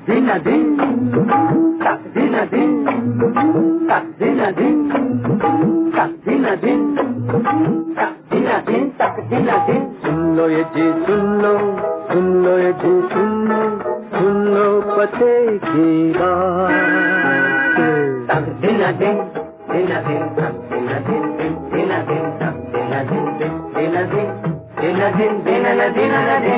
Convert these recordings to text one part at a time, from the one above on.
दिन दिन तक दिन दिन तक दिन दिन तक दिन दिन तक दिन दिन तक दिन दिन। सुन लो ये जी सुन लो ये जी सुन लो पते की बात। तक दिन दिन दिन दिन तक दिन दिन दिन दिन तक दिन दिन दिन दिन दिन दिन दिन दिन दिन।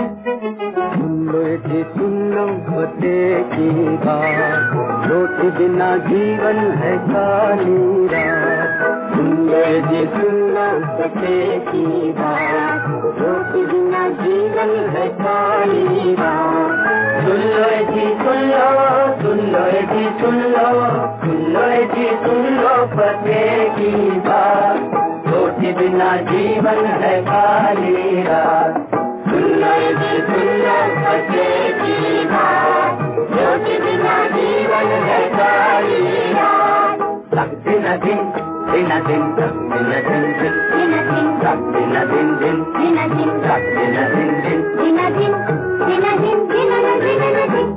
सुन लो पते की बात, रोटी बिना जीवन है काली रात। सुन लो पते की बात, रोटी बिना जीवन है काली रात। सुन लो जी सुन लो जी सुन लो जी सुन लो पते की बात, रोटी बिना जीवन है काली रात। सुन लो जी सुन लो पते की बात, रोटी बिना जीवन है काली रात। तक दिन दिन दिन दिन तक दिन दिन दिन दिन तक दिन दिन दिन दिन दिन तक दिन दिन दिन दिन दिन दिन दिन दिन दिन दिन।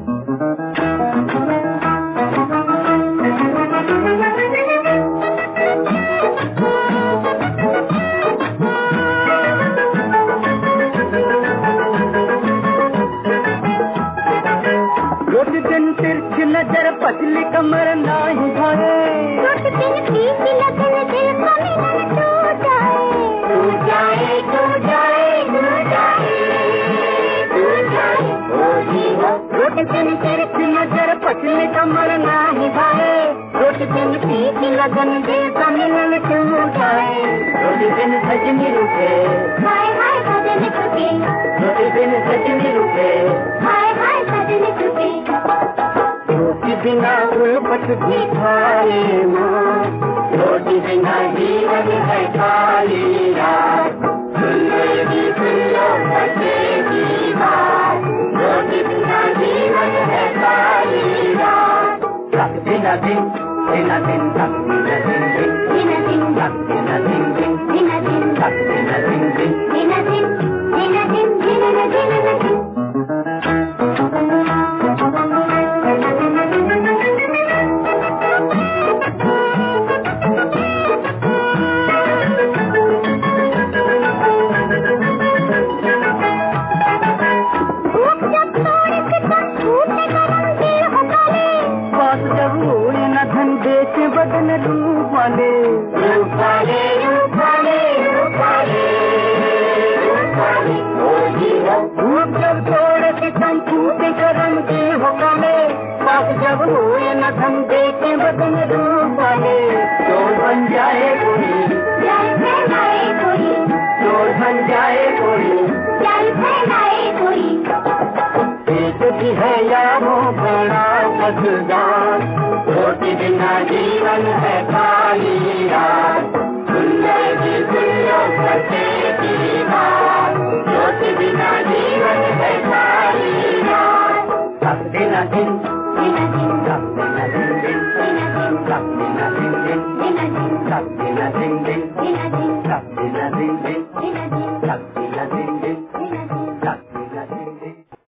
तिरछी नजर पतली कमर नाही भाए, तिरछी नजर दिल को मिलन तू जाए तू जाए तू जाए तू जाए तू जाए ओ जी हो। तिरछी नजर पतली कमर नाही भाए, तिरछी लगन दिल को मिलन तू जाए। रोटी बिन सजनी रुके हाय हाय सजनी रुके, रोटी बिन सजनी रुके हाय हाय सजनी रुके। रोटी बिना उल्पट भी खाए माँ, रोटी बिना जीवन है काली रात। सुन लो पते की बात, रोटी बिना जीवन है काली रात। तक दिन दिन दिन दिन तक दिन दिन दिन दिन तक दिन दिन दिन दिन दिन तक दिन दिन दिन दिन दिन दिन दिन दिन दिन दिन। बदन रूप वाले रूप वाले रूप वाले रूप वाले रूप वाले ओ जी हो। रूप जब थोड़े से कम फूटे करम के हो काले, पाप जब हुए न धन देखे बदन रूप वाले। चोर बन जाए कोई जल फैलाए कोई, चोर बन जाए कोई जल फैलाए कोई। एक भी है यारों बड़ा मजेदार, रोटी बिना जीवन है काली रात। सुन लो जी सुन लो पते की बात, रोटी बिना जीवन है काली रात। तक दिन दिन